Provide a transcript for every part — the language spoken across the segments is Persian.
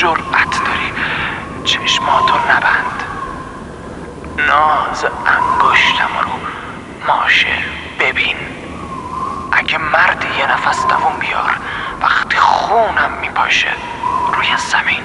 جرأت داری چشماتو نبند. ناز انگشتم رو ماشه ببین. اگه مردی یه نفس دووم بیار وقتی خونم میپاشه روی زمین.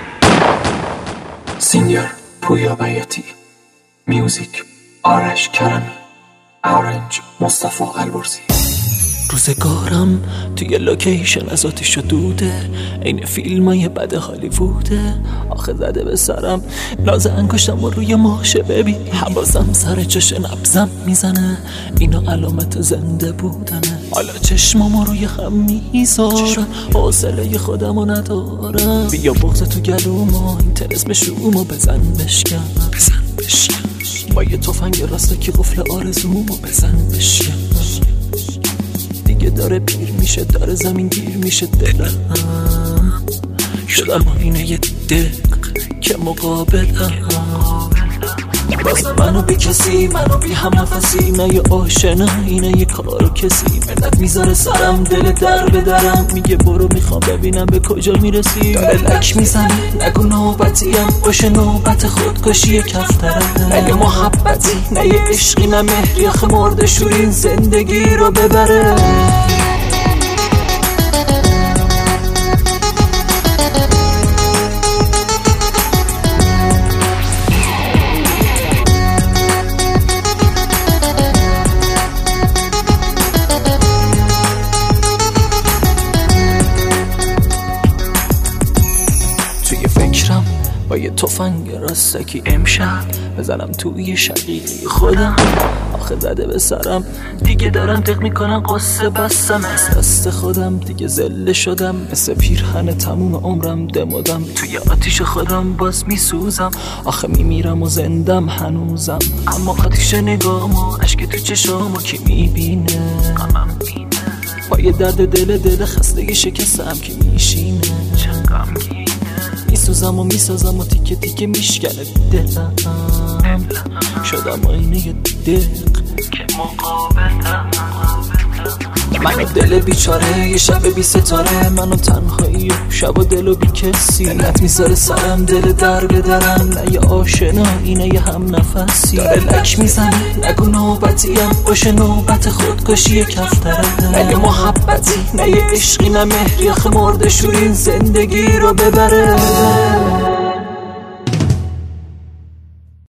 سینگر پویا بیاتی، میوزیک آرش کرمی، آرنج مصطفی البرزی. روزگارم توی لوکیشن از آتیش و دوده، این فیلمای بد هالیووده. آخه زده به سرم ناز انگشتم و روی ماشه ببین. حواسم سر چش نبزم میزنه، اینا علامت زنده بودنه. حالا چشمامو روی هم میذارم، حوصله خودمو ندارم. بیا بغض تو گلومو، این طلسم شومو بزن بشکن. با یه تفنگ راسته که قفل آرزومو بزن بشکن. دیگه داره پیر میشه، داره زمین گیر میشه. دلم شدم آینه یه دق که مقابلم. باز منو بی کسی، منو بی هم نفسی. نه یه آشنا، اینه یه کارو کسی. ملت میذاره سرم، دل در به درم. میگه برو میخوام ببینم به کجا میرسی. داره لک میزنه، نگو نوبتیم باشه نوبت خودکشی کفترم. نه یه محبتی، نه یه عشقی، نه مهری. آخه مرده شورین زندگی رو ببره. با یه تفنگ راستکی امشب بزنم توی شقیقه خودم. آخه زده به سرم، دیگه دارم دق میکنم قصه بستم. از دست خودم دیگه زله شدم، مثل پیرهن تموم عمرم دمادم. توی آتیش خودم باز میسوزم. آخه میمیرم و زندم هنوزم، اما آتیش نگاهمو، اشک تو چشامو کی میبینه؟ با یه درد دل خستگی شکستم که میشینه. میسوزم و میسازم و تیکه تیکه میشکنه دلم. شدم آینه یه دق که مقابلم. منو دل بیچاره، یه شب بی ستاره. منو تنهایی و شب و دل و بی کسی. دلت میذاره سرم، دل در به درم. نه یه آشنا، اینه یه هم نفسی. داره لک میزنه، نگو نوبتیم باشه نوبت خودکشی کفترم. نه یه محبتی، نه یه عشقی، نه مهری. آخه مرده شورین زندگی رو ببره.